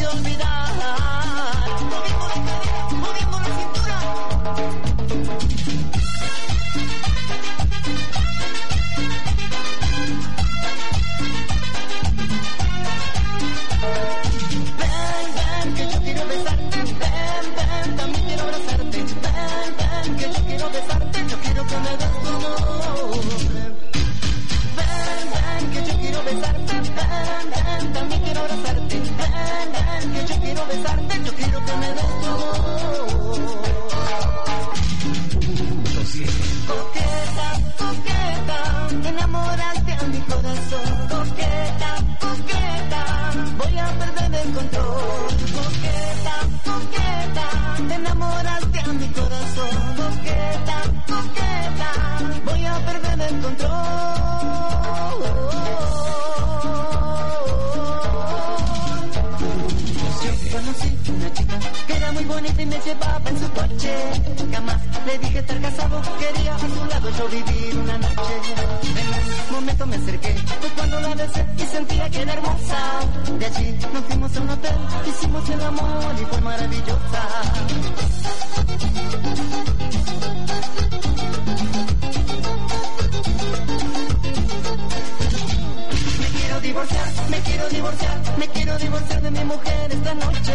puedo olvidar. Moviendo la cadera, moviendo la cintura. Ven, ven, que yo quiero besarte. Ven, ven, también quiero abrazarte. Ven, ven, que yo quiero besarte. Yo quiero que me des tu nombre. Ven, ven, que yo quiero besarte. Ven, ven, también quiero abrazarte. Ven, ven, que yo quiero besarte. Yo quiero que me des tu nombre. Coqueta, coqueta, enamoraste a mi corazón. Coqueta, coqueta, voy a perder el control. Coqueta, coqueta, enamoraste a mi corazón. Coqueta, coqueta, voy a perder el control. Yo conocí una chica que era muy bonita y me llevaba en su coche. Jamás le dije estar casado, quería a su lado yo vivir una noche. En un momento me acerqué, fue cuando la besé y sentía que era hermosa. De allí nos fuimos a un hotel, hicimos el amor y fue maravillosa. Me quiero divorciar de mi mujer esta noche.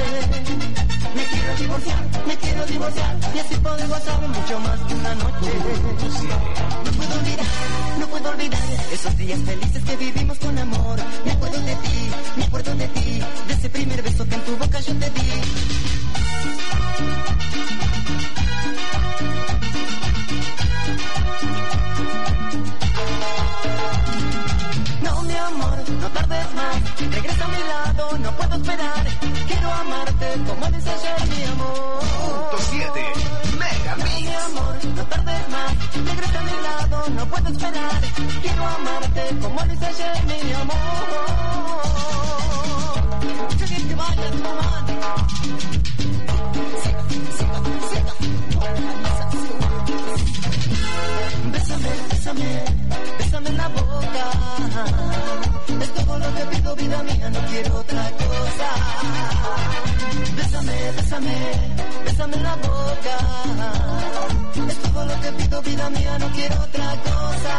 Me quiero divorciar y así poder gozar mucho más que una noche. No puedo olvidar esos días felices que vivimos con amor. Me acuerdo de ti, de ese primer beso que en tu boca yo te di. No, mi amor, no tardes más, regresa a mi lado, no puedo esperar. Quiero amarte como eres ayer, mi amor. .7 Megamix. Mi amor, no tardes más, regresa a mi lado, no puedo esperar. Quiero amarte como eres ayer, mi amor. Yo quiero que vayas, mamá. Bésame en la boca. Es todo lo que pido, vida mía, no quiero otra cosa. Bésame en la boca. Es todo lo que pido, vida mía, no quiero otra cosa.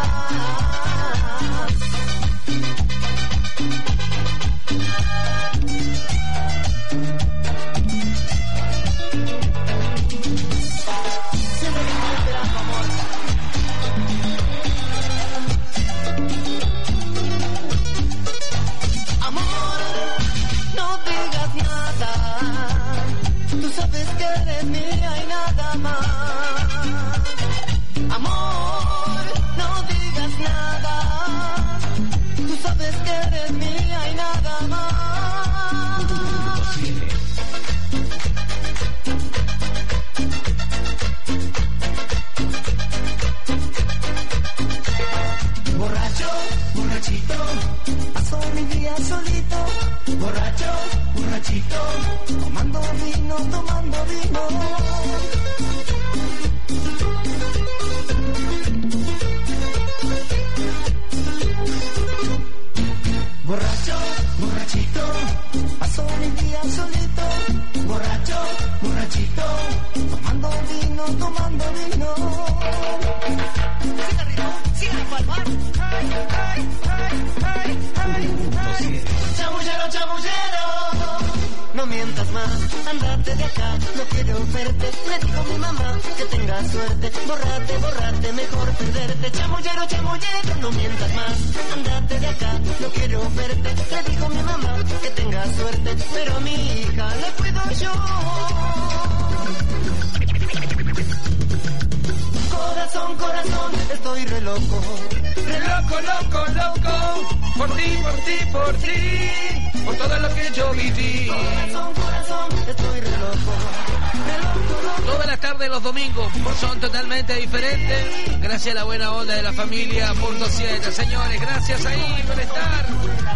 Sabes que eres mía y nada más. Amor, no digas nada. Tú sabes que eres mía y nada más. Borracho, borrachito, paso mi día solito. Borracho, borrachito, tomando vino. Borracho, borrachito, paso mi día solito. Borracho, borrachito, tomando vino. Sigue arriba, sigue a palmar. Chamullero, no mientas más, andate de acá, no quiero verte. Le dijo mi mamá que tengas suerte, borrate, mejor perderte. Chamullero, no mientas más, andate de acá, no quiero verte. Le dijo mi mamá que tengas suerte, pero a mi hija le cuido yo. Corazón, estoy re loco. Por ti, por todo lo que yo viví. Corazón, estoy re loco. Todas las tardes los domingos son totalmente diferentes. Gracias a la buena onda de la familia .7. Señores, gracias ahí por estar.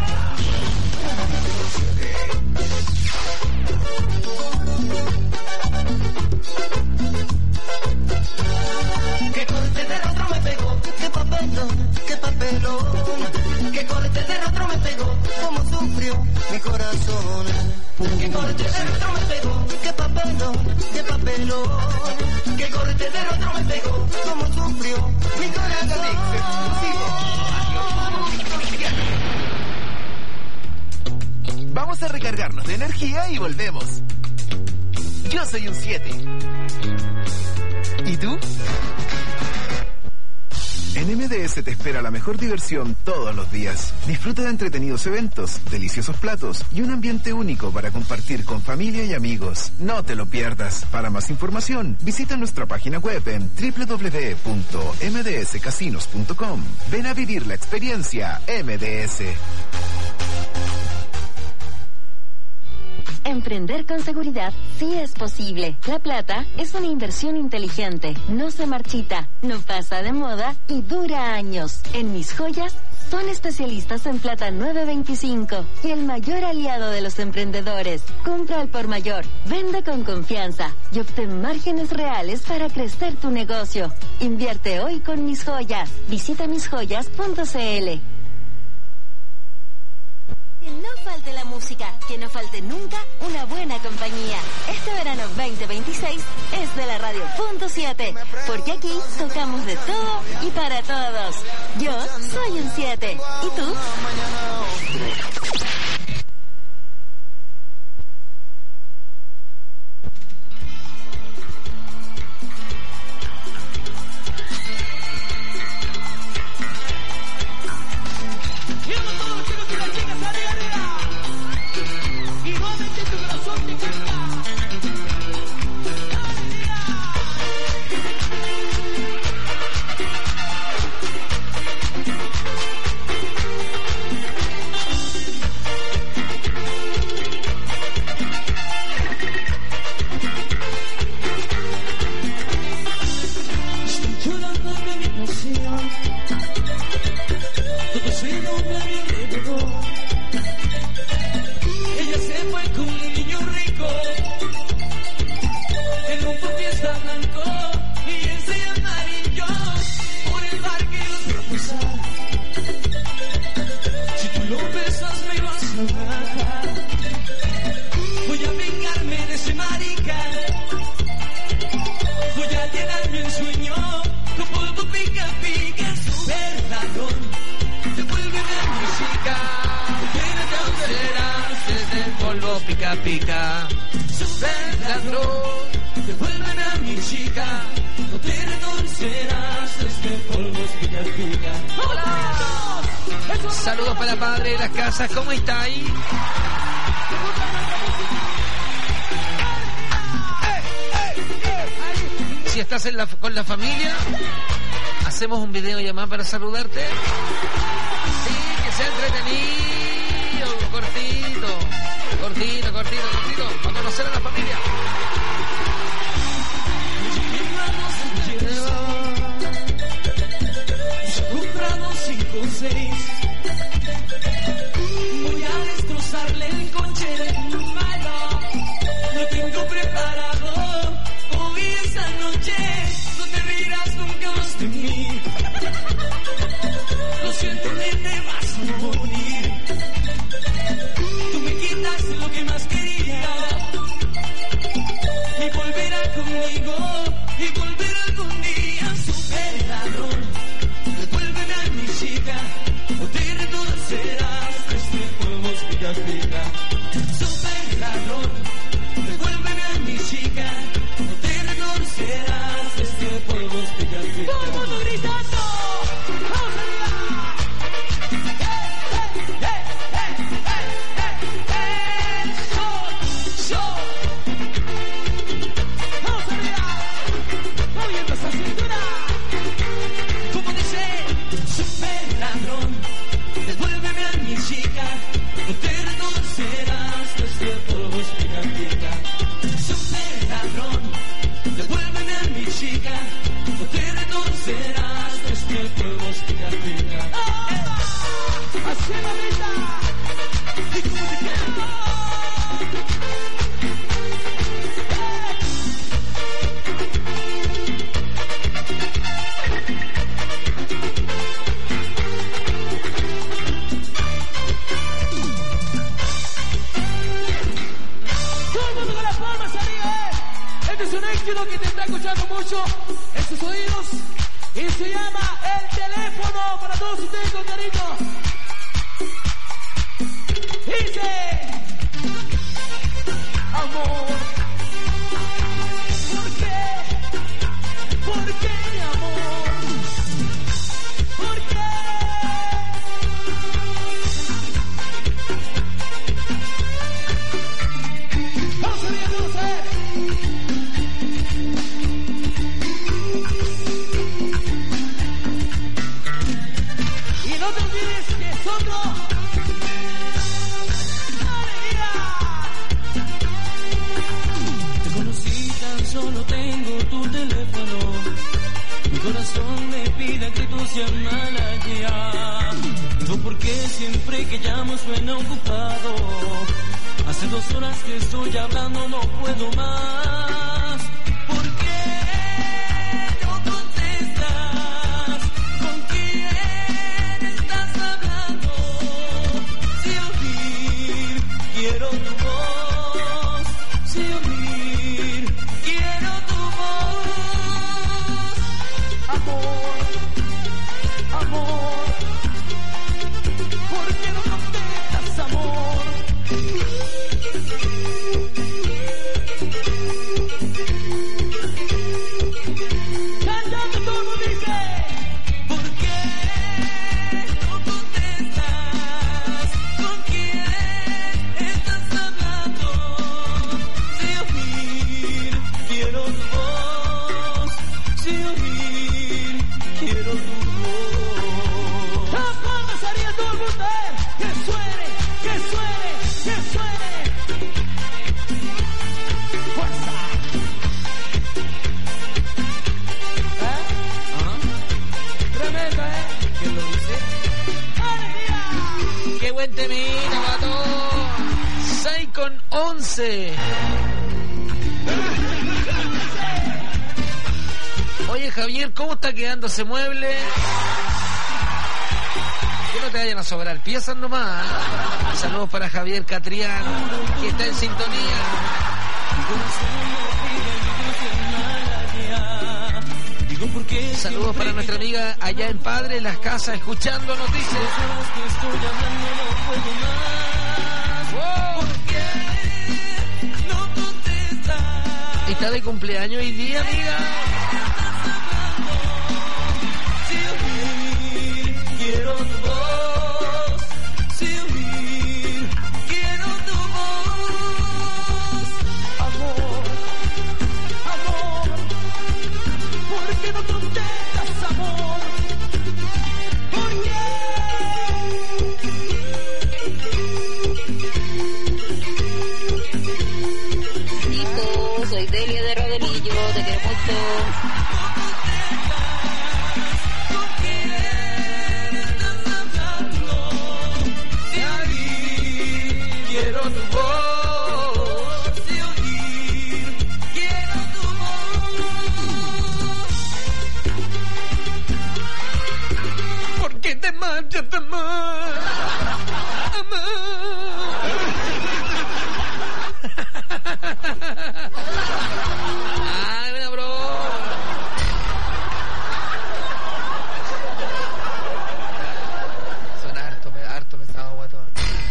Que corte de rostro me pegó, qué papelón. Que corte de rostro me pegó, como sufrió mi corazón. Que corte del otro me pegó, qué papelón, qué papelón. Que corte del otro me pegó, como sufrió mi corazón. Vamos a recargarnos de energía y volvemos. Yo soy un 7. ¿Y tú? En MDS te espera la mejor diversión todos los días. Disfruta de entretenidos eventos, deliciosos platos y un ambiente único para compartir con familia y amigos. No te lo pierdas. Para más información, visita nuestra página web en www.mdscasinos.com. Ven a vivir la experiencia MDS. Emprender con seguridad sí es posible. La plata es una inversión inteligente, no se marchita, no pasa de moda y dura años. En Mis Joyas son especialistas en plata 925 y el mayor aliado de los emprendedores. Compra al por mayor, vende con confianza y obtén márgenes reales para crecer tu negocio. Invierte hoy con Mis Joyas. Visita misjoyas.cl. Que no falte la música, que no falte nunca una buena compañía. Este verano 2026 es de la Radio Punto 7, porque aquí tocamos de todo y para todos. Yo soy un 7. ¿Y tú? Pica, pica, ven ladrón, devuélveme a mi chica, no te retorcerás, este polvo es pica, pica. ¡Hola! Saludos para la madre de las casas, ¿cómo está ahí? Si estás con la familia, hacemos un video llamado para saludarte. Sí, que sea entretenido, cortito, para conocer a la familia. Compramos 5 o 6. Voy a destrozarle el coche de tu malo. Lo tengo preparado. Hoy esa noche no te rirás nunca más de mí. Lo siento, nene, vas a morir. Tú me quitas lo que más quería. Y volverá conmigo. Y volverá algún día. Super ladrón, devuélveme a mi chica. O te retorcerás. Este polvo es pica, pica. Super ladrón, devuélveme a mi chica. O te retorcerás. Este polvo es pica, pica. ¡Todo el mundo gritando! ¡Vamos arriba! No te retorcerás, este polvo es pica, pica. Super ladrón, devuélveme a mi chica. No te retorcerás, este polvo es pica, pica. ¡Así la vida! ¡Y como te quiero! palmas arriba, Este es un éxito que te está escuchando mucho en sus oídos y se llama El Teléfono para todos ustedes con cariño. Dice: amor, ¿por qué? ¿Por qué, mi amor? ¿Por qué? Vamos a ver, vamos a ver. Y no te olvides que somos alegría. Te conocí, tan solo tengo tu teléfono. Mi corazón me pide que tú seas mala ya. No porque siempre que llamo suena ocupado. Hace 2 horas que estoy hablando, no puedo más. ¿Por qué no contestas? ¿Con quién estás hablando? Si oír, quiero tu voz. Si oír, quiero tu voz. Amor, amor, ¿por qué no contestas, amor? Cantando todo dice: ¿por qué no contestas? ¿Con quién estás hablando? Si oír, quiero tu voz. Si oír, quiero tu voz. Las palmas haría todo el mundo, que suene, que suene, que suene. Fuerza. Tremendo, ¿Quién lo dice? ¡Alegría! ¡Qué buen temita, matón! 6:11. Oye, Javier, ¿cómo está quedando ese mueble? Que no te vayan a sobrar piezas nomás. Saludos para Javier Catrián, que está en sintonía. Saludos para nuestra amiga allá en Padre, en las casas, escuchando noticias. ¿Está de cumpleaños hoy día, amiga? Quiero tu voz, si oír, quiero tu voz. Amor, amor, ¿por qué no contestas, amor? ¿Por qué? Hijo, soy Delia de Rodelillo, te quiero mucho. Quiero tu voz, si oír, quiero tu voz. ¿Por qué te marchas, amor? Ay, mira, bro. Son harto pesado, guatón.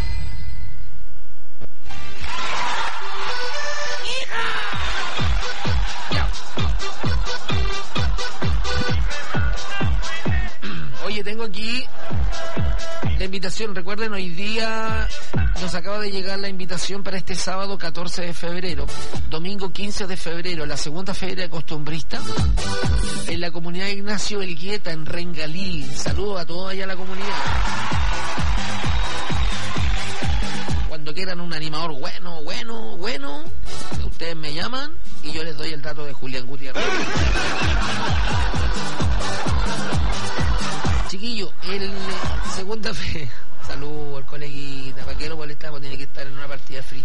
Oye, tengo aquí la invitación. Recuerden, hoy día nos acaba de llegar la invitación para este sábado 14 de febrero, domingo 15 de febrero, la segunda feria costumbrista en la comunidad de Ignacio Elgueta, en Rengalí. Saludos a todos allá en la comunidad. Cuando quieran un animador bueno, ustedes me llaman y yo les doy el dato de Julián Gutiérrez. Chiquillo, el segunda fe. Saludos al coleguita, ¿para qué lo molestamos? Tiene que estar en una partida free.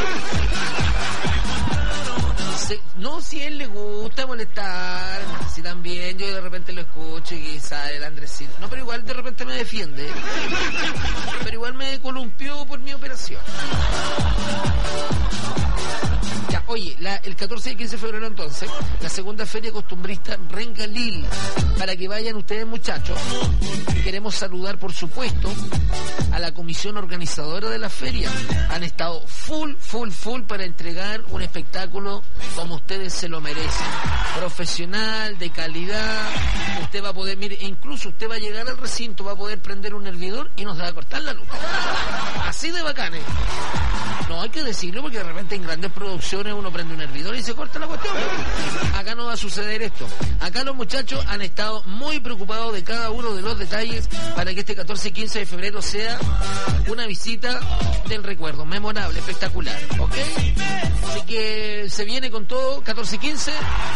No, si a él le gusta molestar, si también yo de repente lo escucho y quizá el Andresito. No, pero igual de repente me defiende. Pero igual me columpió por mi operación. Ya, oye. el 14 y 15 de febrero entonces, la segunda feria costumbrista Rengalil, para que vayan ustedes, muchachos. Queremos saludar, por supuesto, a la comisión organizadora de la feria. Han estado full para entregar un espectáculo como ustedes se lo merecen, profesional, de calidad. Usted va a poder, mire, incluso usted va a llegar al recinto, va a poder prender un hervidor y nos va a cortar la luz. Así de bacanes. No hay que decirlo porque de repente en grandes producciones uno prende un hervidor y se corta la cuestión. Acá no va a suceder esto. Acá los muchachos han estado muy preocupados de cada uno de los detalles para que este 14 y 15 de febrero sea una visita del recuerdo, memorable, espectacular, ¿ok? Así que se viene con todo, 14 y 15,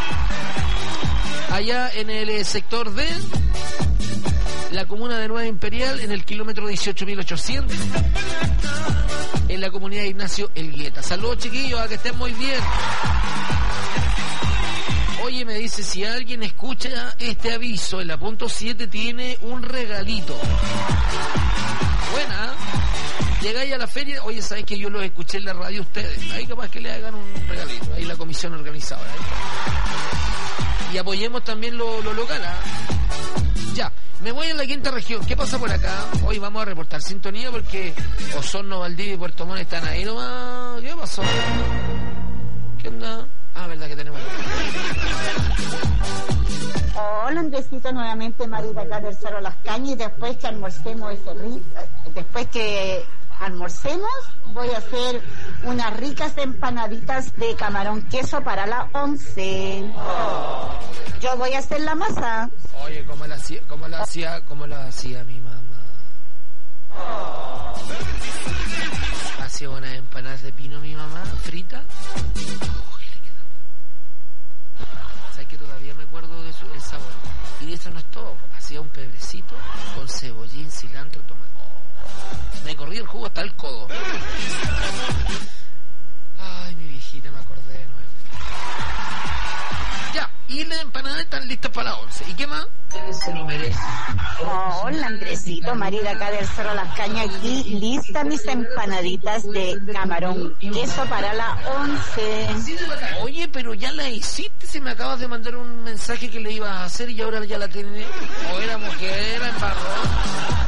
allá en el sector D, la comuna de Nueva Imperial, en el kilómetro 18.800, en la comunidad de Ignacio Elgueta. Saludos, chiquillos, a que estén muy bien. Oye, me dice, si alguien escucha este aviso, en la punto 7 tiene un regalito. Buena, ¿eh? Llegáis a la feria, oye, ¿sabes que yo los escuché en la radio ustedes? Ahí capaz que le hagan un regalito, ahí la comisión organizadora. Y apoyemos también lo local, ¿eh? Ya, me voy a la quinta región. ¿Qué pasa por acá? Hoy vamos a reportar sintonía porque Osorno, Valdivia y Puerto Montt están ahí nomás. ¿Qué pasó? ¿Qué onda? Ah, verdad que tenemos. Hola, Andresito, nuevamente Marita acá del Cerro Las Cañas, y después que almorcemos voy a hacer unas ricas empanaditas de camarón queso para la 11. Yo voy a hacer la masa. Oye, ¿cómo la hacía mi mamá? Hacía unas empanadas de pino mi mamá, frita. ¿Sabes que todavía me acuerdo de el sabor? Y eso no es todo. Hacía un pebrecito con cebollín, cilantro, tomate. Me corrí el jugo hasta el codo. Ay, mi viejita, me acordé de nuevo. Ya, y las empanadas están listas para la 11. ¿Y qué más? Se lo merece. Hola, Andresito, Marita acá del Cerro Las Cañas, aquí listas mis empanaditas de camarón queso para la 11. Oye, pero ya la hiciste, se me acabas de mandar un mensaje que le ibas a hacer y ahora ya la tenés. O era mujer, era embarrón.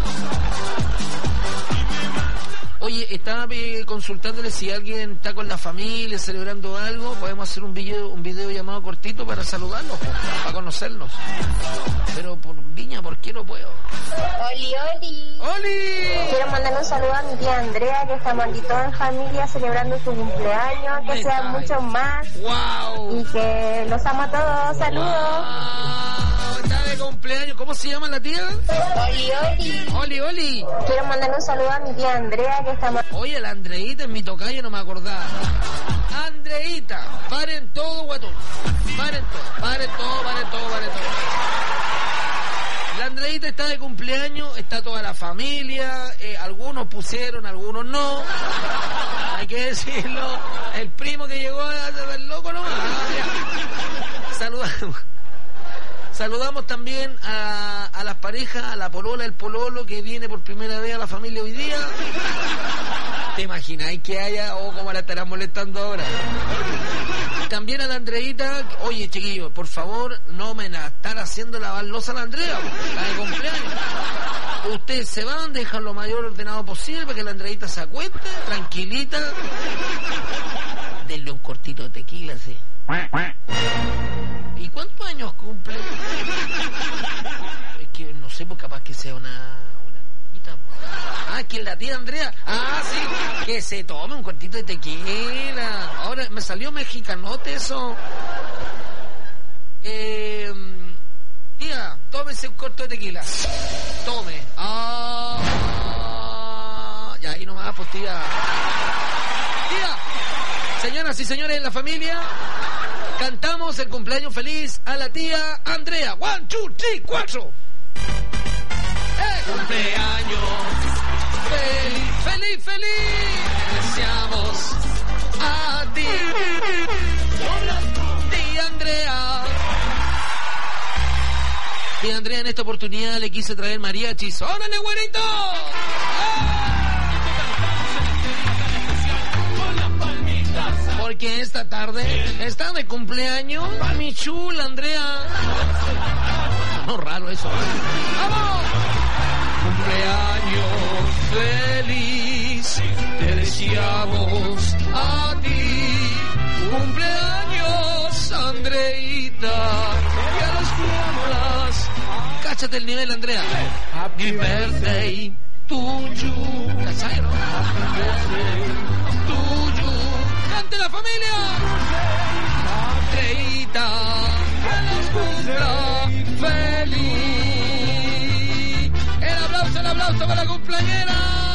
Oye, estaba consultándole si alguien está con la familia celebrando algo. Podemos hacer un video llamado cortito para saludarlos, para conocernos. Pero por Viña, ¿por qué no puedo? ¡Oli! Quiero mandar un saludo a mi tía Andrea, que estamos aquí todos en familia celebrando su cumpleaños, que sean muchos más. ¡Wow! Y que los amo a todos. ¡Saludos! ¡Wow! Está de cumpleaños. ¿Cómo se llama la tía? Oli. Quiero mandar un saludo a mi tía Andrea, que estamos... Oye, la Andreita en mi tocayo no me acordaba. Andreita, paren todo, guatón. Paren todo. La Andreita está de cumpleaños, está toda la familia, algunos pusieron, algunos no. Hay que decirlo. El primo que llegó del loco nomás. Saludamos también a las parejas, a la polola, el pololo que viene por primera vez a la familia hoy día. ¿Te imagináis que haya cómo la estarán molestando ahora? También a la Andreita, oye, chiquillos, por favor, no me la están haciendo lavar losa a la Andrea, la de cumpleaños. Ustedes se van, dejan lo mayor ordenado posible para que la Andreita se acueste, tranquilita. Denle un cortito de tequila, sí. ¿Y cuántos años cumple? Es que no sé, pues capaz que sea una niñita. Ah, que la tía Andrea. Ah, sí, que se tome un cuartito de tequila. Ahora me salió mexicanote eso. Tía, tómese un corto de tequila. Tome. Ya, ahí nomás, pues tía. Señoras y señores en la familia, cantamos el cumpleaños feliz a la tía Andrea. 1, 2, 3, 4. Cumpleaños feliz, deseamos a ti, tía Andrea. Tía Andrea, en esta oportunidad le quise traer mariachis. ¡Órale, güerito! Porque esta tarde está de cumpleaños mi chula Andrea. No, raro eso. ¡Vamos! Cumpleaños feliz, te deseamos a ti. Cumpleaños, Andreita. Y a las plumas. Cáchate el nivel, Andrea. Happy birthday to you. ¿Cachai, no? Happy birthday to you. ¡Cante la familia! Andreita, que los cumpla feliz. El aplauso para la cumpleañera.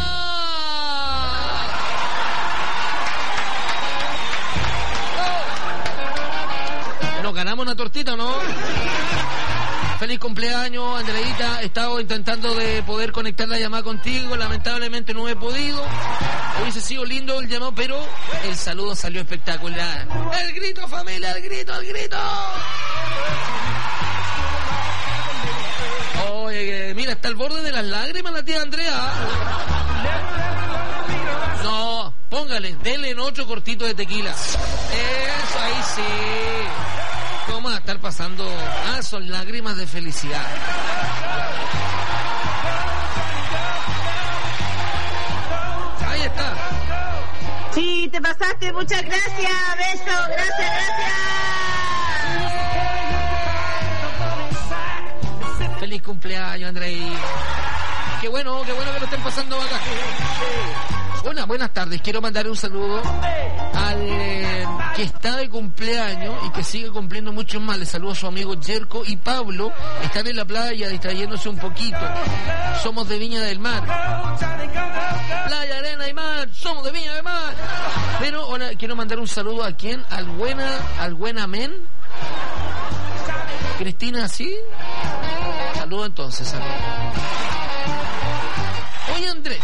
¿Nos ganamos una tortita o no? Feliz cumpleaños, Andreita. He estado intentando de poder conectar la llamada contigo. Lamentablemente no he podido. Hubiese sido lindo el llamado, pero el saludo salió espectacular. ¡El grito, familia! ¡El grito, el grito! Oye, mira, está al borde de las lágrimas la tía Andrea. No, póngale, denle en 8 cortitos de tequila. Eso, ahí sí. ¿Cómo va a estar pasando? Ah, son lágrimas de felicidad. Ahí está. Sí, te pasaste, muchas gracias. Beso, gracias. Feliz cumpleaños, Andrei. Qué bueno que lo estén pasando acá. Hola, buenas tardes. Quiero mandar un saludo al que está de cumpleaños y que sigue cumpliendo mucho más. Le saludo a su amigo Jerko y Pablo. Están en la playa distrayéndose un poquito. Somos de Viña del Mar. Playa, arena y mar. Somos de Viña del Mar. Pero ahora quiero mandar un saludo a quién. Al buena men. Cristina, ¿sí? Saludo entonces, saludo. Oye, Andrés.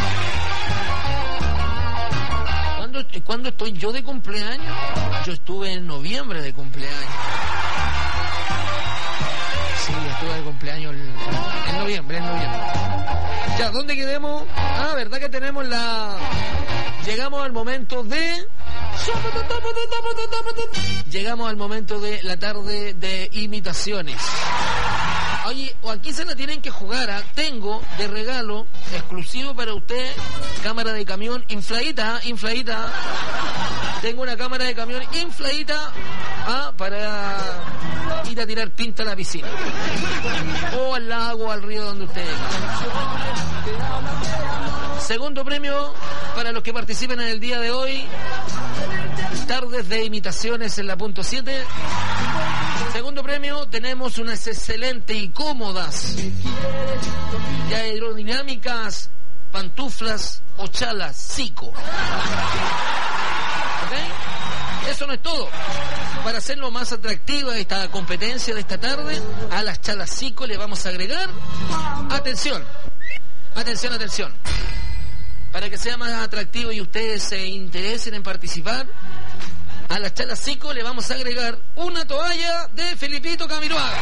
¿Cuándo estoy yo de cumpleaños? Yo estuve en noviembre de cumpleaños. Sí, estuve de cumpleaños en noviembre. Ya, ¿dónde quedemos? Ah, ¿verdad que tenemos llegamos al momento de... Llegamos al momento de la tarde de imitaciones. Oye, o aquí se la tienen que jugar, ¿eh? Tengo de regalo exclusivo para usted cámara de camión infladita. Tengo una cámara de camión infladita para ir a tirar pinta a la piscina o al lago, al río, donde usted venga. Segundo premio para los que participen en el día de hoy, tardes de imitaciones en la punto 7. Segundo premio, tenemos unas excelentes y cómodas y aerodinámicas pantuflas o chalas Zico. ¿Ok? Eso no es todo. Para hacerlo más atractiva esta competencia de esta tarde, a las chalas Zico le vamos a agregar, atención, para que sea más atractivo y ustedes se interesen en participar, a las chalas Zico le vamos a agregar una toalla de Felipito Camiroaga.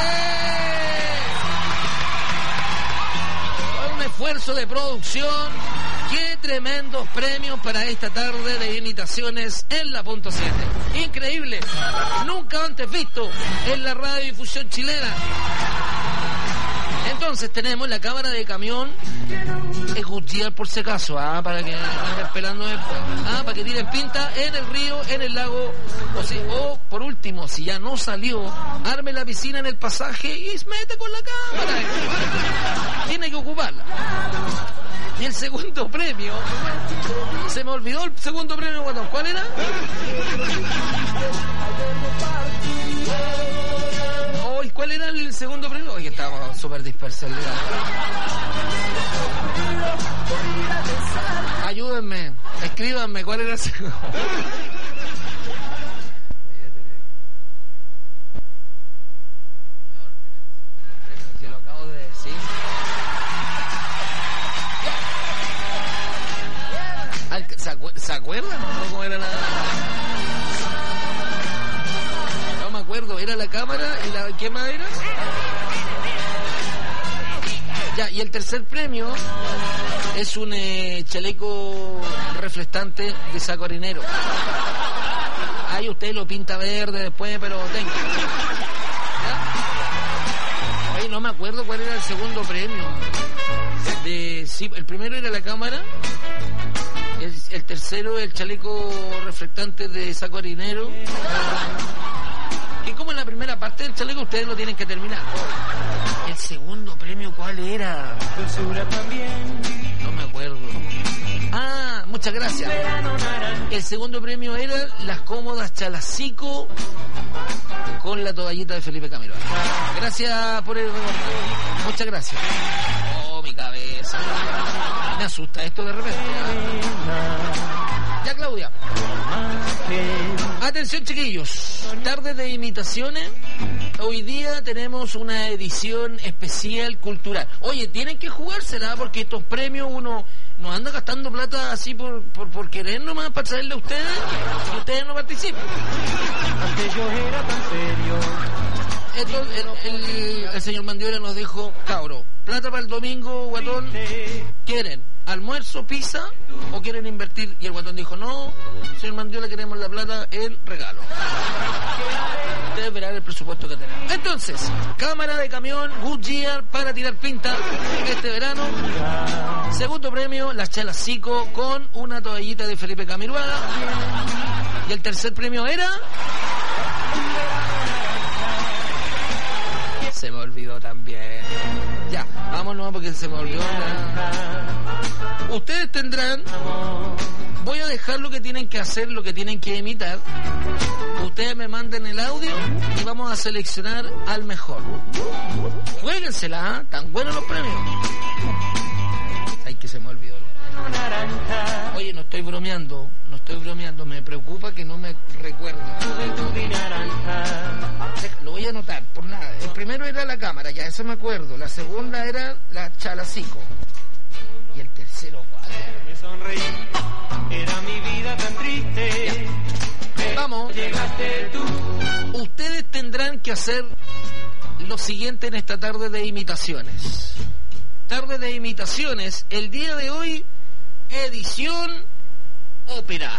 Un esfuerzo de producción. ¡Qué tremendos premios para esta tarde de imitaciones en la punto 7! Increíble, nunca antes visto en la radiodifusión chilena. Entonces tenemos la cámara de camión escuchar por si acaso, para que anden pelando después, para que tiren pinta en el río, en el lago, o por último, si ya no salió, arme la piscina en el pasaje y se mete con la cámara. Tiene que ocuparla. Y el segundo premio, se me olvidó el segundo premio, ¿cuál era? ¿Cuál era el segundo premio? Oye, estaba súper disperso. Ayúdenme, escríbanme, ¿cuál era el segundo? Si lo acabo de decir. ¿Se acuerdan? ¿Cómo era la...? Era la cámara y ¿qué más era? Ya, y el tercer premio es un chaleco reflectante de saco harinero. Ahí usted lo pinta verde después, pero tenga. ¿Ya? Oye, no me acuerdo cuál era el segundo premio. Sí, el primero era la cámara. El tercero, el chaleco reflectante de saco harinero. Que como en la primera parte del chaleco ustedes lo tienen que terminar. El segundo premio, ¿cuál era? No me acuerdo. Ah, muchas gracias. El segundo premio era las cómodas Chalacico con la toallita de Felipe Camilo. Gracias por el recordatorio. Muchas gracias. Oh, mi cabeza. Me asusta esto de repente. Ya, Claudia. Atención, chiquillos. Tarde de imitaciones. Hoy día tenemos una edición especial cultural. Oye, tienen que jugársela porque estos premios uno no anda gastando plata así por querer nomás para traerle a ustedes y ustedes no participan. Antes yo era tan serio. El señor Mandiola nos dijo, cabro, plata para el domingo, guatón, ¿quieren almuerzo, pizza o quieren invertir? Y el guatón dijo, no, señor Mandiola, queremos la plata en regalo. Ustedes verán el presupuesto que tenemos. Entonces, cámara de camión Goodyear para tirar pinta este verano. Segundo premio, las Chalacico con una toallita de Felipe Camiruaga. Y el tercer premio era... Se me olvidó también. Ya, vámonos porque se me olvidó. Ustedes tendrán... Voy a dejar lo que tienen que hacer, lo que tienen que imitar. Ustedes me manden el audio y vamos a seleccionar al mejor. Juéguensela, ¿eh? Tan buenos los premios. Ay, que se me olvidó. Oye, no estoy bromeando, me preocupa que no me recuerde. Lo voy a anotar, por nada. El primero era la cámara, ya eso me acuerdo. La segunda era la Chalacico. Y el tercero, ¿cuál? Me sonreí, era mi vida tan triste. Vamos. Llegaste tú. Ustedes tendrán que hacer lo siguiente en esta tarde de imitaciones. Tarde de imitaciones, el día de hoy, edición ópera.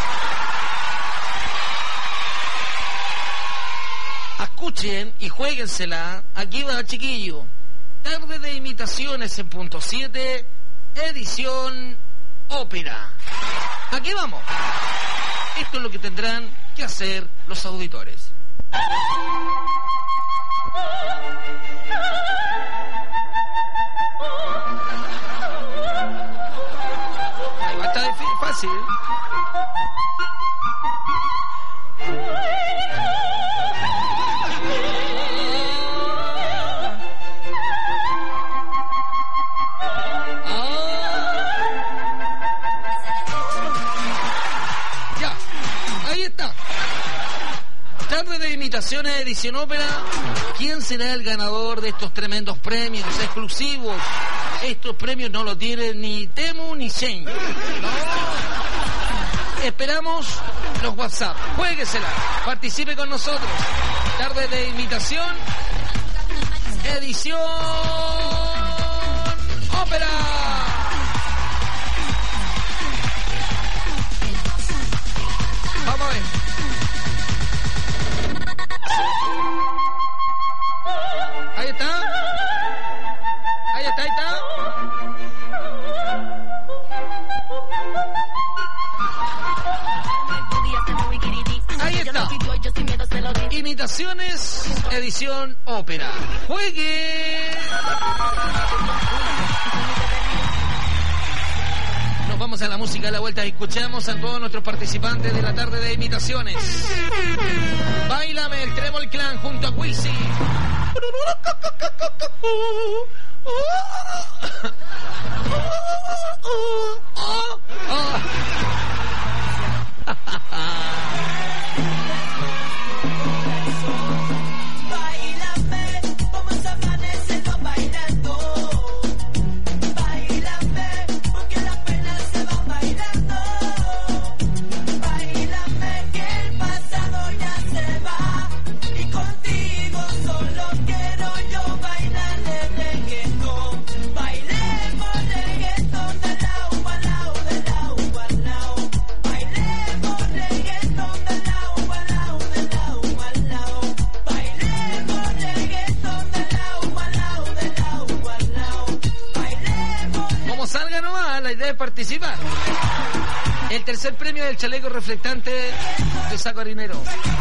Escuchen y juéguensela. Aquí va, chiquillo. Tarde de imitaciones en punto 7, edición ópera. Aquí vamos. Esto es lo que tendrán que hacer los auditores. Ahí va, está fácil. Tarde de imitaciones, edición ópera. ¿Quién será el ganador de estos tremendos premios exclusivos? Estos premios no los tiene ni Temu ni Shen. No. Esperamos los WhatsApp. Juéguesela, participe con nosotros. Tarde de imitación, edición ópera. Vamos a ver. Ahí está. Ahí está, ahí está. Ahí está. Imitaciones, edición ópera. ¡Juegue! Nos vamos a la música de la vuelta y escuchamos a todos nuestros participantes de la tarde de imitaciones. Báilame el Trébol Clan junto a Quilcy. Bailemos reggaetón de lado a lado. ¿Quieres participar? El tercer premio del chaleco reflectante de Saco Harinero.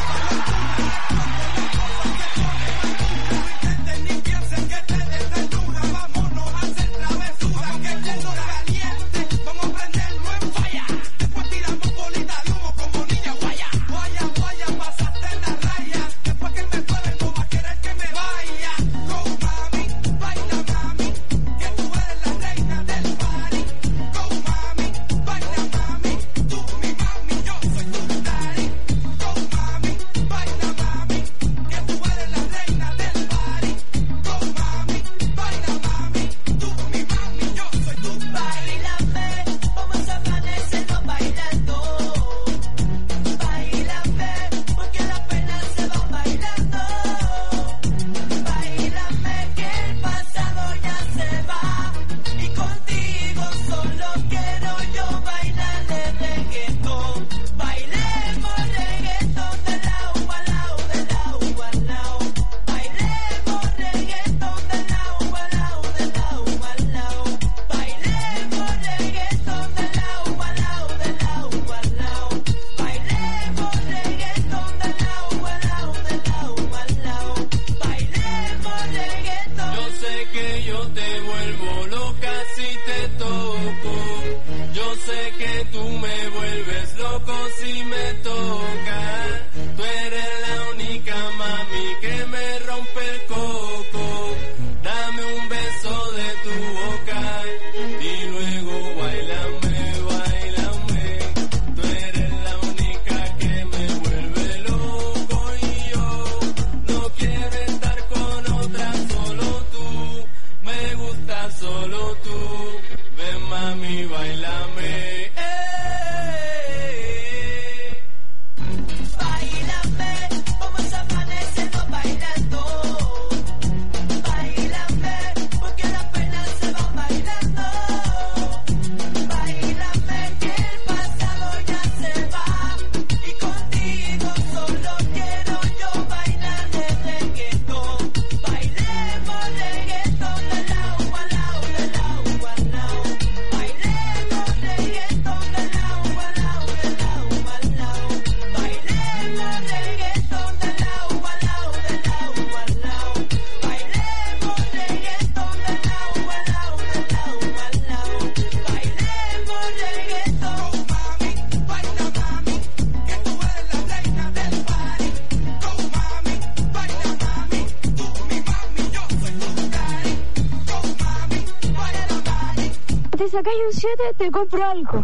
Sacáis un 7, te compro algo.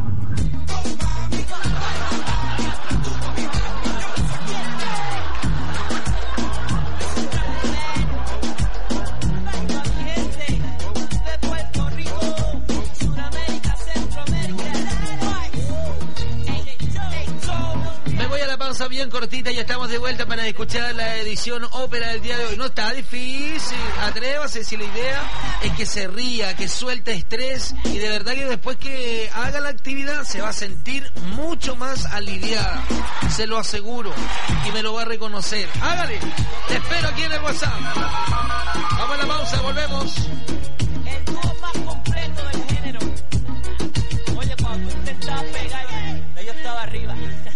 Bien cortita y estamos de vuelta para escuchar la edición ópera del día de hoy. No está difícil, atrévase si la idea es que se ría, que suelte estrés y de verdad que después que haga la actividad se va a sentir mucho más aliviada, se lo aseguro y me lo va a reconocer. Hágale, te espero aquí en el WhatsApp. Vamos a la pausa, volvemos. El dúo más completo del género. Oye, cuando tú intentabas pegar, yo estaba arriba.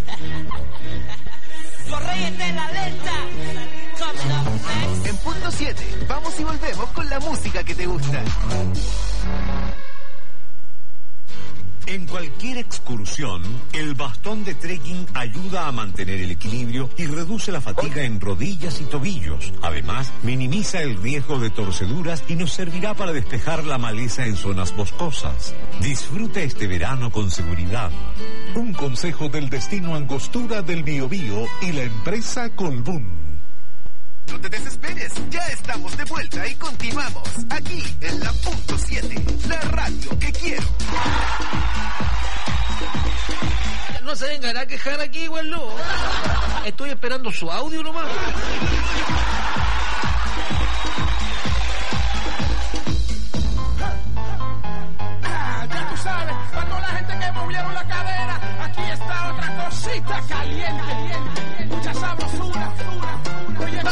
Los reyes de la alerta. En punto 7, vamos y volvemos con la música que te gusta. En cualquier excursión, el bastón de trekking ayuda a mantener el equilibrio y reduce la fatiga en rodillas y tobillos. Además, minimiza el riesgo de torceduras y nos servirá para despejar la maleza en zonas boscosas. Disfruta este verano con seguridad. Un consejo del Destino Angostura del Biobío y la empresa Colbún. No te desesperes, ya estamos de vuelta y continuamos aquí en la punto 7, la radio que quiero. No se vengan a quejar aquí, güey, no. Estoy esperando su audio nomás. Ya tú sabes, para toda la gente que movieron la cadera, aquí está otra cosita caliente, mucha sabrosura. Oye,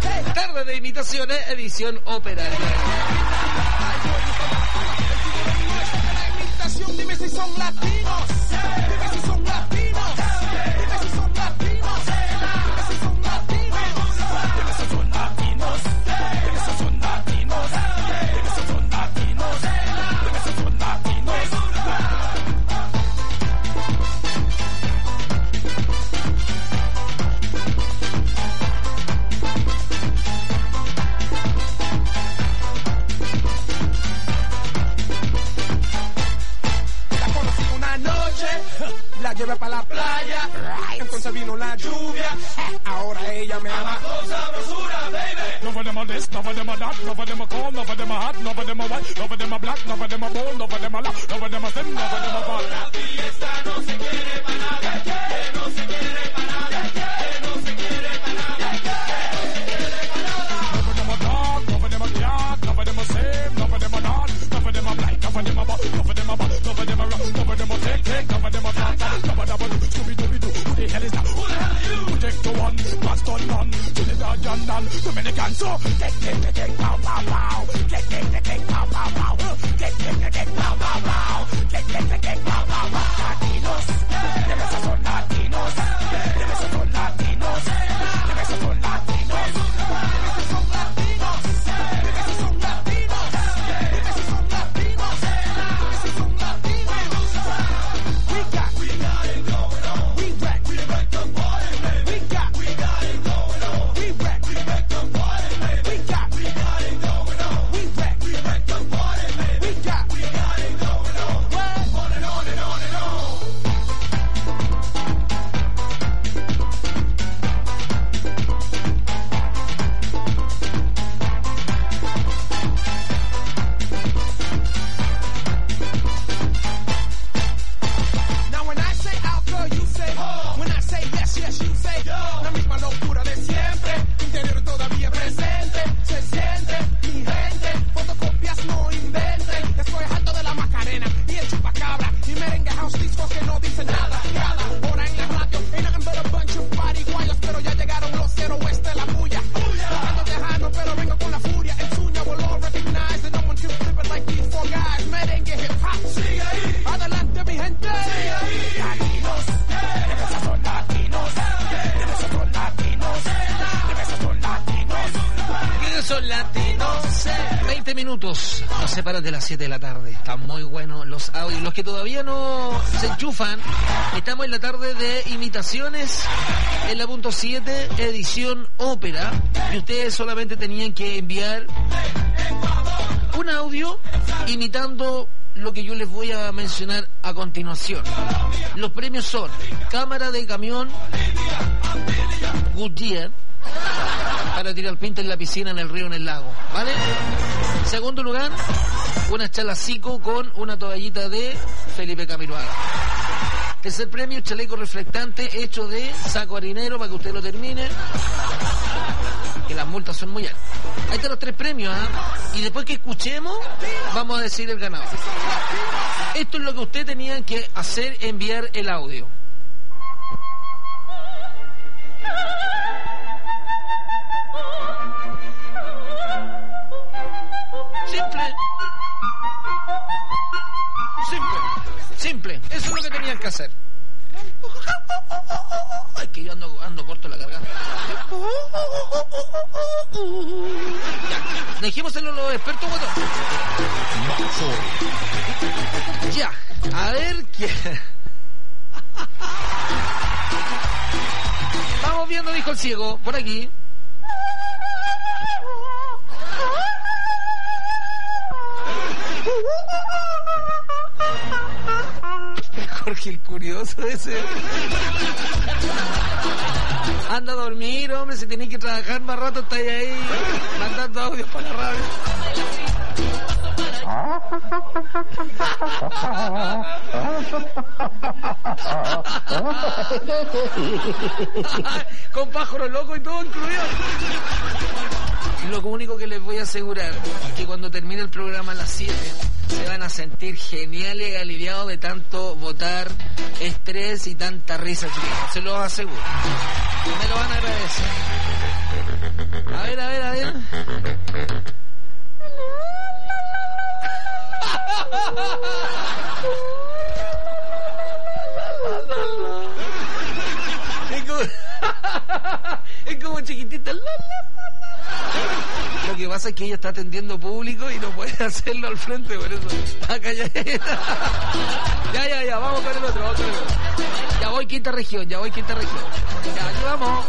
Tarde de imitaciones, edición ópera. Dime si son latinos, dime si son latinos, dime si son latinos, dime si son latinos, dime si son latinos, dime si son latinos, dime si son latinos, dime si son latinos. La llevé para la playa, entonces vino la lluvia, ahora ella me ama. Sabrosura, baby. None of them are this, none of them are that, none of them are cold, none of them are hot, none of them are white, none of them are black, none of them are bold, none of them are loud, none of them are thin, none of them are fat. La fiesta no se quiere para nada, que no se quiere para nada, que no se quiere para nada, None of them are dark, none of them are dark, none of them are same, none of them are not, none of them are black, none of them are bad, none of them are bad, none of them are rough, none of them are take, none of them are fat, none of them are Scooby-Dooby-Doo. Who the hell is that? Who the hell are you? Who take the one? Boston man, Trinidad and Dominican. So get pow pow pow. Get pow pow pow. Get pow pow pow. Get pow pow pow. Latinos, de besos son latinos. De besos son latinos. De besos son latinos. De besos son latinos. De besos son latinos. De besos son latinos. De besos son latinos. We got it going on. We wreck the party, baby. We got it going on. We wreck the party, baby. We got it going on. We wreck the party, baby. We got it going on. What? On and on and on and on. Now when I say out, girl, you say oh. When I say yes, yes, you say yo. La misma locura de siempre, interior todavía presente. Se siente, mi gente, fotocopias no inventen. Estoy alto de la Macarena y el chupacabra. Y merengue house discos que no dicen nada. Cada hora en la radio, ain't nothing but a bunch of pariguayos. Pero ya llegaron los cero oeste, la bulla. Tratando de dejarnos, pero vengo con la furia. El sueño will all recognize that no one can flip it like these four guys. Merengue hip hop, sigue ahí. Adelante mi gente. Sigue ahí. Latinos, de besos son latinos. De besos son latinos. De besos son latinos. ¿Quiénes son latinos? 20 minutos nos separan de las 7 de la tarde. Están muy buenos los audios. Los que todavía no se enchufan, estamos en la tarde de imitaciones en la punto 7, edición ópera. Y ustedes solamente tenían que enviar un audio imitando lo que yo les voy a mencionar a continuación. Los premios son cámara de camión Goodyear para tirar pinta en la piscina, en el río, en el lago, ¿vale? Segundo lugar, una chalacico con una toallita de Felipe Camiroaga. Tercer premio, chaleco reflectante hecho de saco harinero para que usted lo termine, que las multas son muy altas. Ahí están los 3 premios, ¿eh? Y después que escuchemos, vamos a decir el ganador. Esto es lo que usted tenía que hacer, enviar el audio. Simple. Eso es lo que tenían que hacer. Ay, que yo ando corto la garganta. Ya, dejémoselo a los expertos, bueno. Ya, a ver quién. Vamos viendo, dijo el ciego, por aquí. Jorge el curioso ese. Anda a dormir, hombre, si tenés que trabajar más rato, está ahí mandando audios para la radio. Con pájaro loco y todo incluido. Lo único que les voy a asegurar es que cuando termine el programa a las 7 se van a sentir geniales y aliviados de tanto votar, estrés y tanta risa, chicos. Se los aseguro. Me lo van a agradecer. A ver. Es como chiquitita. Lo que pasa es que ella está atendiendo público y no puede hacerlo al frente, por eso. Acá ya. Ya, vamos con el otro. Ya voy quinta región. Ya, aquí vamos.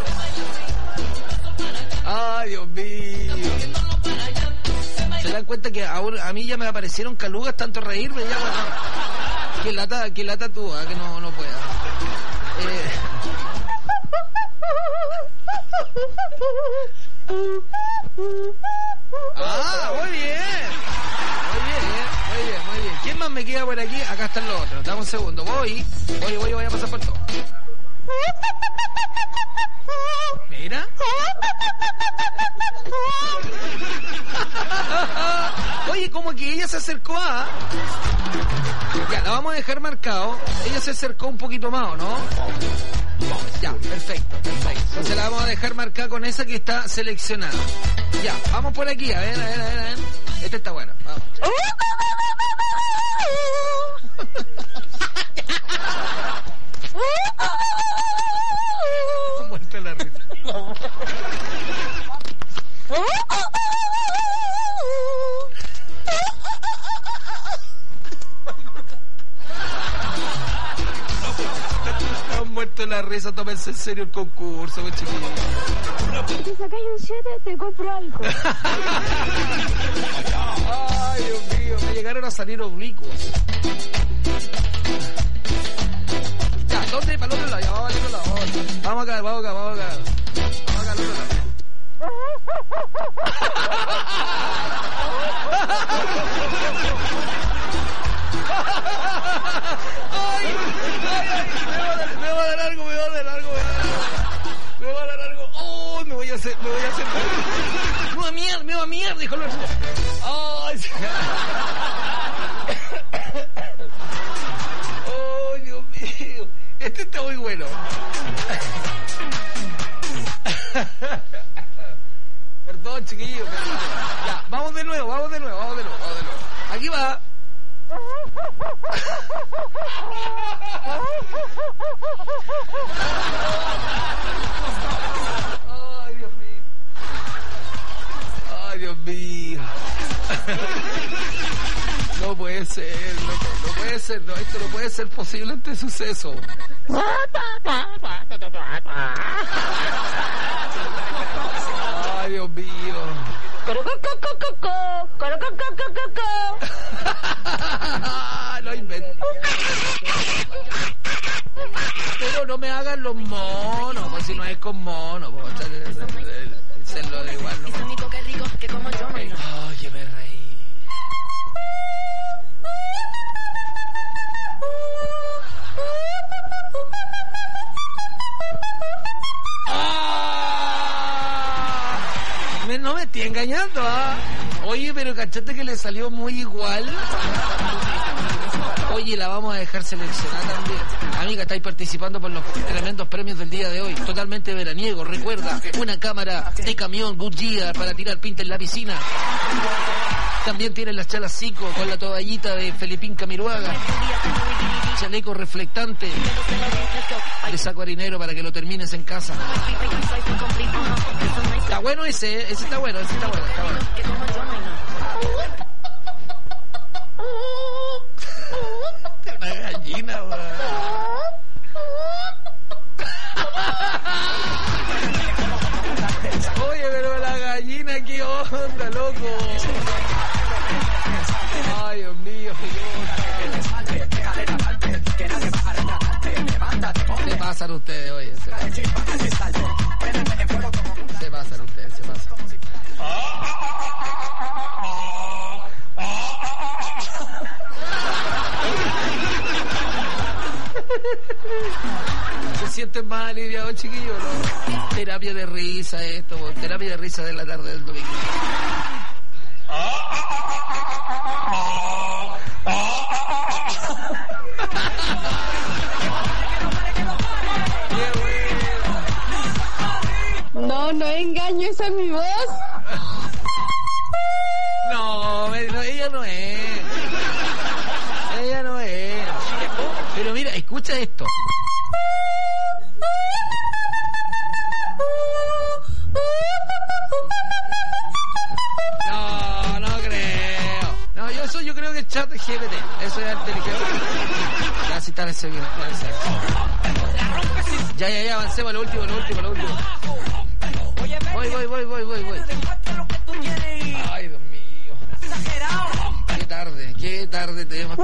Ay, Dios mío. ¿Se dan cuenta que ahora a mí ya me aparecieron calugas tanto reírme? Ya, bueno. Que lata tú, que no pueda. Muy bien. ¿Quién más me queda por aquí? Acá están los otros. Dame un segundo. Voy a pasar por todo. Mira. Oye, como que ella se acercó a... Ya, la vamos a dejar marcado. Ella se acercó un poquito más, ¿o no? Ya, perfecto. Entonces la vamos a dejar marcada con esa que está seleccionada. Ya, vamos por aquí, a ver. Este está bueno, vamos. Muerto la risa. Muerto la risa, tómense en serio el concurso, pues, chiquillos. Si sacáis un 7, te compro algo. Ay, Dios mío, me llegaron a salir oblicuos. Ya, ¿dónde? Para el otro lado, ya, vamos al otro lado. Vamos acá. Vamos acá al otro lado. Ay, me va a dar algo. Oh, me voy a hacer. Me va a miar, dijo el otro. Ay, oh, Dios mío. Este está muy bueno. Perdón, chiquillos. Ya, vamos de nuevo. Aquí va. Ay, Dios mío. No puede ser, no, esto no puede ser posible este suceso. Ay, Dios mío. Lo invento. Pero no me hagan los monos, pues si no es con monos, pues hacerlo de igual. No. Oye, me reí. No me estoy engañando, ¿ah? Oye, pero ¿cachate que le salió muy igual? Oye, la vamos a dejar seleccionada también. Amiga, estáis participando por los tremendos premios del día de hoy. Totalmente veraniego, recuerda. Una cámara de camión Goodyear para tirar pinta en la piscina. También tienen las chalas Zico con la toallita de Felipín Camiruaga. Chaleco reflectante de saco harinero para que lo termines en casa. Está bueno ese está bueno. Una gallina, weón. Oye, pero la gallina, ¿qué onda, loco? Ay, Dios mío. Se pasan ustedes, oye. Se pasan ustedes. ¿Se sienten más aliviados, chiquillos? ¿No? Terapia de risa esto, terapia de risa de la tarde del domingo. No es engaño, esa es mi voz. No, ella no es. Ella no es. Pero mira, escucha esto. No creo. No, yo creo que el chat es GPT. Eso es inteligente. Ya, si tal ese bien. Ya, avancemos a lo último. Voy. Ay, Dios mío. Qué tarde tenemos.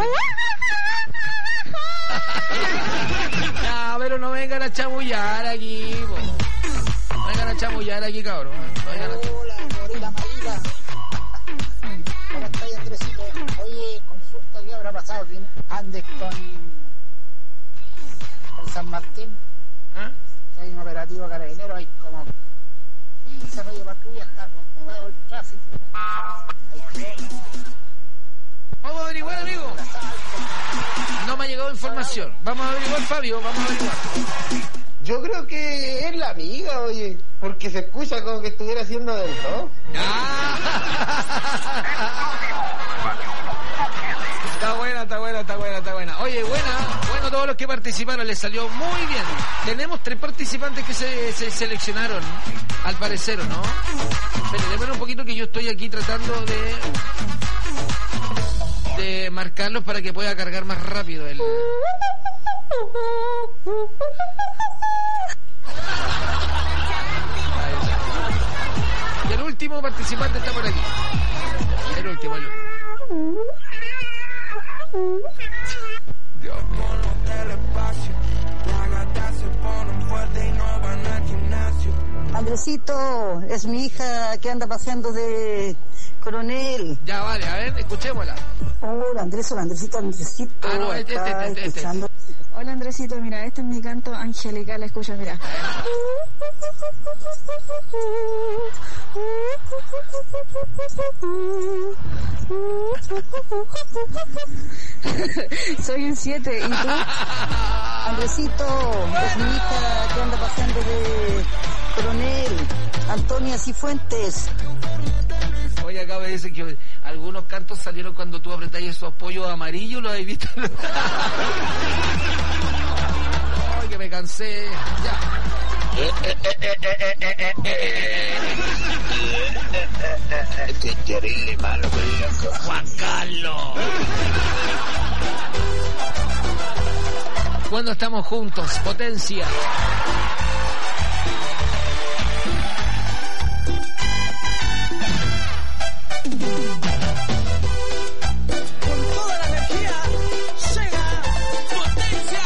Pero no vengan a chamullar aquí, po. No vengan a chamullar aquí, cabrón. Hola, Gorila Maíla. ¿Cómo estás, Andresito? Oye, consulta, ¿qué habrá pasado? Que andes con San Martín. Que hay un operativo carabinero, hay como 15 rollos de patrulla, está todo el tráfico. Vamos a averiguar, amigo. No me ha llegado información. Vamos a averiguar, Fabio, Yo creo que es la amiga, oye, porque se escucha como que estuviera haciendo del todo. Está buena. Oye, bueno, todos los que participaron, les salió muy bien. Tenemos 3 participantes que se seleccionaron, al parecer, ¿no? Pero démosle un poquito que yo estoy aquí tratando de marcarlos para que pueda cargar más rápido el... Y el último participante está por aquí. El último. Dios mío. Andresito, es mi hija que anda paseando de Coronel. Ya, vale, a ver, escuchémosla. Hola, Andresito. No, este. Hola, Andresito, mira, este es mi canto angelical, escucha, mira. Soy un 7, ¿y tú? Andresito, es mi hija que anda paseando de Coronel, Antonia Cifuentes. Oye, acá me dicen que algunos cantos salieron cuando tú apretáis esos apoyos amarillos, ¿lo habéis visto? Ay, que me cansé. Ya. Este es terrible malo, pero Juan Carlos. Cuando estamos juntos, potencia. Con toda la energía llega potencia.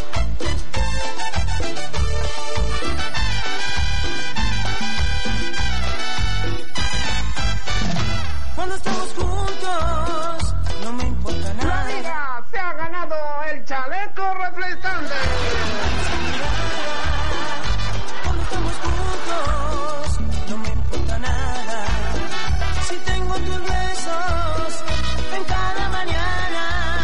Cuando estamos juntos, no me importa nada. La liga se ha ganado el chaleco reflectante. Cuando estamos juntos, no me importa nada. Si tengo tus besos en cada mañana.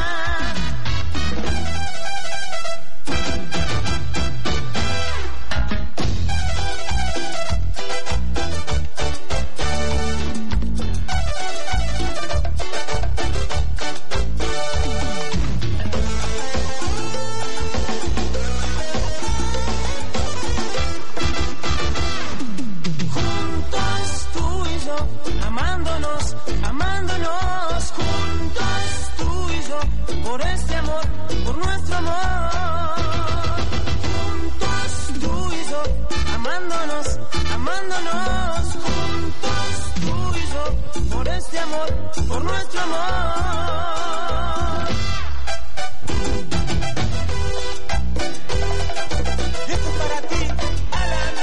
Juntos tú y yo, amándonos, amándonos. Juntos tú y yo, por este amor, por nuestro amor. Juntos tú y yo, amándonos, amándonos. Juntos tú y yo, por este amor, por nuestro amor. Esto es para ti, Alan.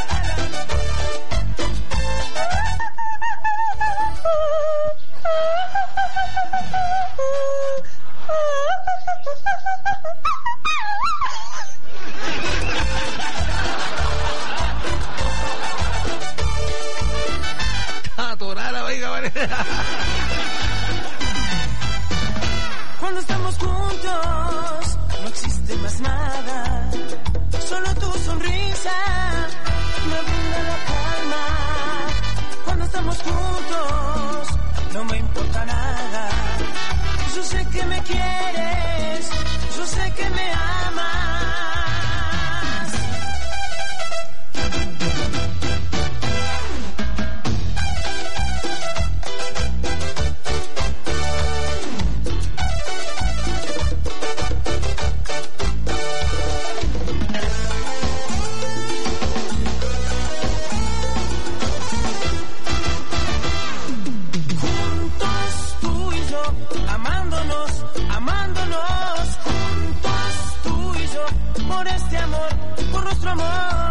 Atorada, oiga, vale. Cuando estamos juntos, no existe más nada. Solo tu sonrisa me brinda la calma. que me quieres, yo sé que me amas. Amándonos juntos, tú y yo, por este amor, por nuestro amor.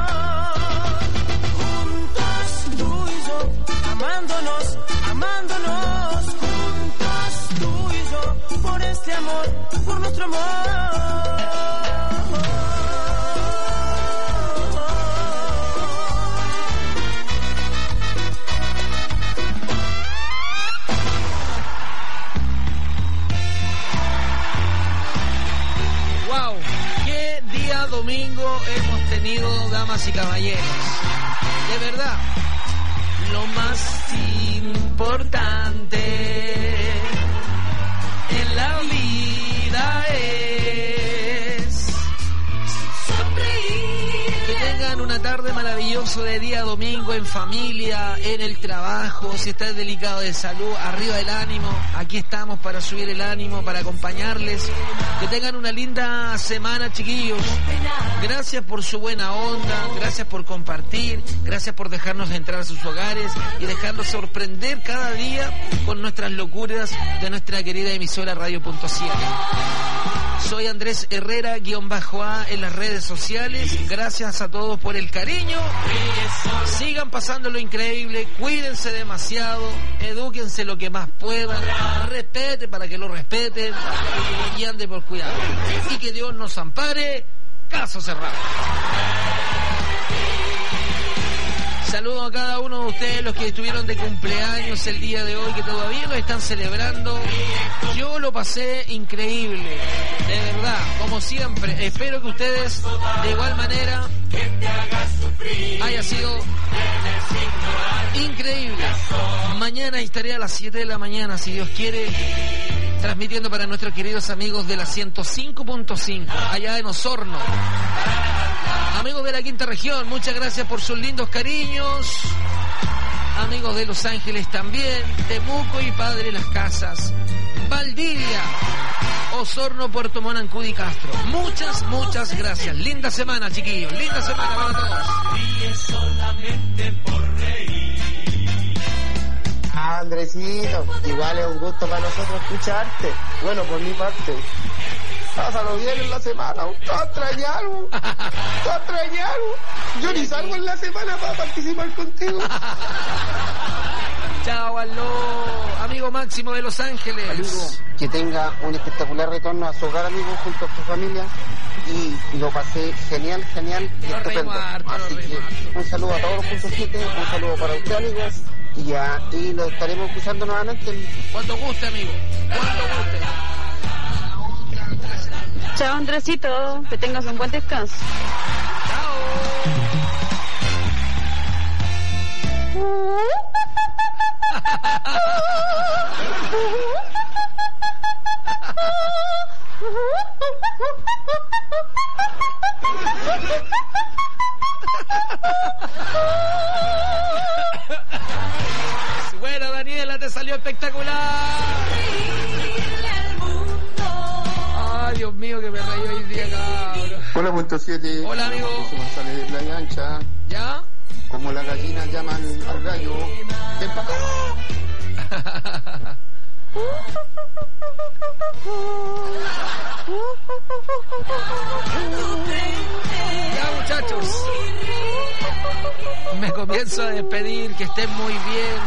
Juntos, tú y yo, amándonos juntos, tú y yo, por este amor, por nuestro amor. Domingo hemos tenido, damas y caballeros. De verdad, lo más importante en la vida es sonreír. Que tengan una tarde maravillosa de día domingo en familia, en el trabajo. Si estás delicado de salud, arriba el ánimo. Aquí estamos para subir el ánimo, para acompañarles. Que tengan una linda semana, chiquillos. Gracias por su buena onda, gracias por compartir, gracias por dejarnos entrar a sus hogares y dejarnos sorprender cada día con nuestras locuras de nuestra querida emisora Radio.7. Soy Andrés Herrera, _A en las redes sociales. Gracias a todos por el cariño. Sigan pasando lo increíble, cuídense demasiado, edúquense lo que más puedan, respete para que lo respeten y ande por cuidado. Y que Dios nos ampare. Caso cerrado. Saludos a cada uno de ustedes, los que estuvieron de cumpleaños el día de hoy, que todavía lo están celebrando. Yo lo pasé increíble, de verdad, como siempre. Espero que ustedes, de igual manera, haya sido increíble. Mañana estaré a las 7 de la mañana, si Dios quiere, transmitiendo para nuestros queridos amigos de la 105.5, allá en Osorno. Amigos de la quinta región, muchas gracias por sus lindos cariños. Amigos de Los Ángeles también, Temuco y Padre Las Casas, Valdivia, Osorno, Puerto Montt, Ancud y Castro. Muchas gracias. Linda semana, chiquillos. Linda semana para todos. Solamente por reír. Andresito, igual es un gusto para nosotros escucharte. Bueno, por mi parte. Pásalo bien en la semana. Te vas a extrañar. Yo ni salgo en la semana para participar contigo. Chao, aló. Amigo Máximo de Los Ángeles. Amigo, que tenga un espectacular retorno a su hogar, amigo, junto a tu familia. Y lo pasé genial y estupendo. Así que un saludo a todos los puntos 7, un saludo para usted, amigos. Y lo estaremos escuchando nuevamente. Cuando guste, amigo. Cuando guste. Chao, Andresito, que tengas un buen descanso. Chao. Bueno, Daniela, te salió espectacular. Ay, Dios mío, que me reí hoy día, cabrón. Hola, punto 7. Hola, amigo. Sale de Playa Ancha. ¿Ya? Como las gallinas llaman al gallo. ¡Ven para acá! Ya, muchachos, me comienzo a despedir, que estén muy bien.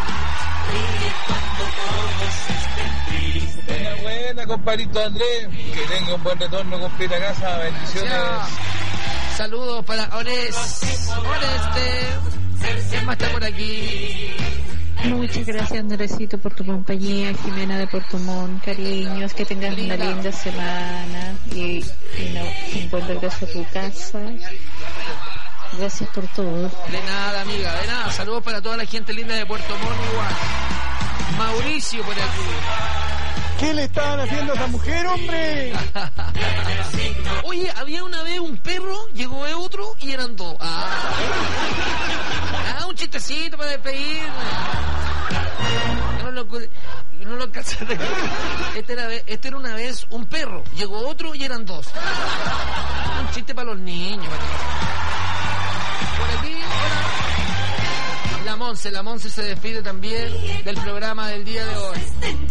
Buena, compadrito Andrés, que tenga un buen retorno, compita casa, bendiciones. Ya. Saludos para Oreste. ¿Quién más está por aquí? Muchas gracias, Andresito, por tu compañía. Jimena de Puerto Montt, cariños, que tengas una linda semana y un buen regreso a tu casa. Gracias por todo. De nada, amiga, de nada. Saludos para toda la gente linda de Puerto Montt igual. Mauricio por aquí. ¿Qué le estaban haciendo a esa mujer, hombre? Oye, había una vez un perro, llegó otro y eran dos. Un chistecito para despedirme. No lo alcancé. Este era una vez un perro, llegó otro y eran dos. Un chiste para los niños. Por aquí, la Monse se despide también del programa del día de hoy.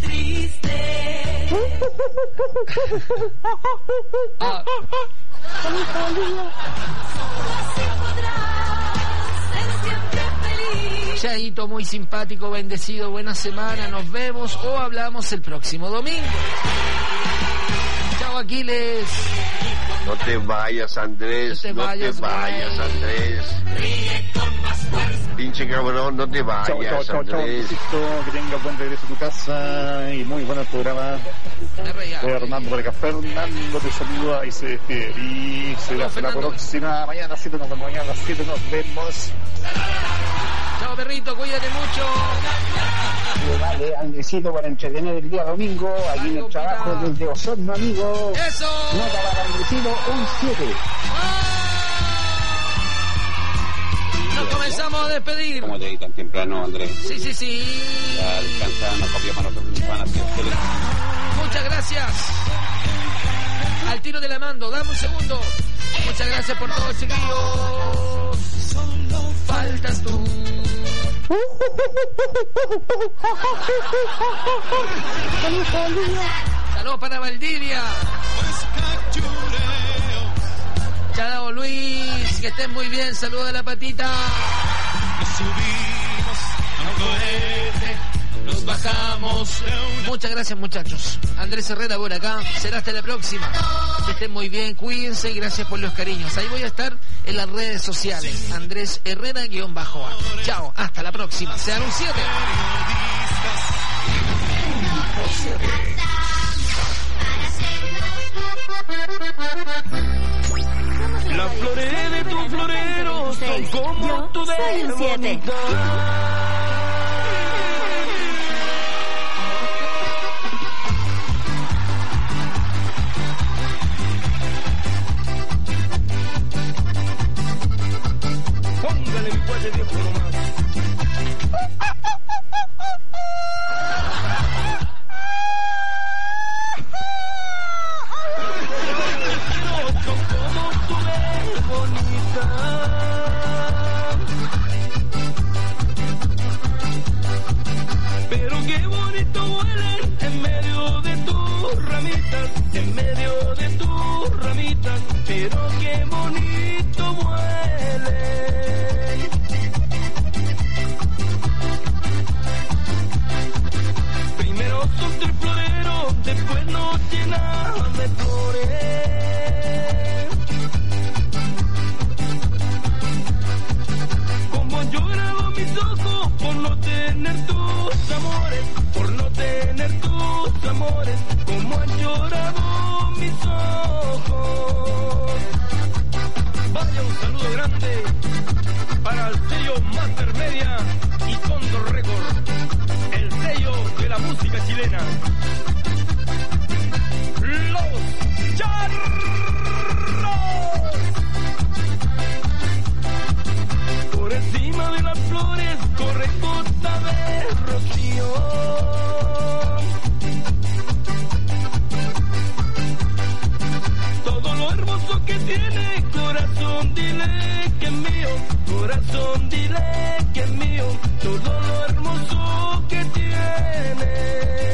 Chaito, muy simpático, bendecido, buena semana, nos vemos o hablamos el próximo domingo. Chao, Aquiles. No te vayas, Andrés. No te vayas, Andrés. Pinche cabrón, no te vayas, Andrés. Que tenga buen regreso a tu casa y muy buen programa. Fernando por acá. Fernando te saluda y se despide. Y será hasta la próxima. Mañana a las 7 nos vemos. Mañana a las 7 nos vemos. Chao, perrito, cuídate mucho. Vale, Andresito, para entretener el día domingo, aquí en el trabajo desde Osorno, amigo. ¡Eso! Nota para Andresito, un 7. Nos comenzamos a despedir. ¿Cómo te di tan temprano, Andrés? Sí. Ya descansar, nos copia para nosotros, Muchas gracias. Al tiro de la mando, dame un segundo. Muchas gracias por todo, chiquillos. Solo faltas tú. Saludos para Valdivia. Chao, Luis, que estén muy bien. Saludos de la patita. Nos subimos a un cohete, nos bajamos. Muchas gracias, muchachos. Andrés Herrera por acá. Será hasta la próxima. Que estén muy bien, cuídense y gracias por los cariños. Ahí voy a estar en las redes sociales. Andrés Herrera _A. Chao, hasta la próxima. Sean un 7. Las flores de tu florero son como tu de bonita. Póngale mi cuate viejo nomás. Como tú eres bonita. Pero qué bonito huele en medio de tus ramitas, en medio de tus ramitas. Pero qué bonito huele. Primero son tres floreros, después nos llenan de flores. Como han llorado mis ojos por no tener tus amores, por no tener tus amores. Como han llorado mis ojos. Vaya un saludo grande para el sello Master Media y Condor Record, el sello de la música chilena. Los Charros. Por encima de las flores corre gota de rocío. Todo lo hermoso que tiene, corazón, dile que es mío. Corazón, dile que es mío. Todo lo hermoso que tiene.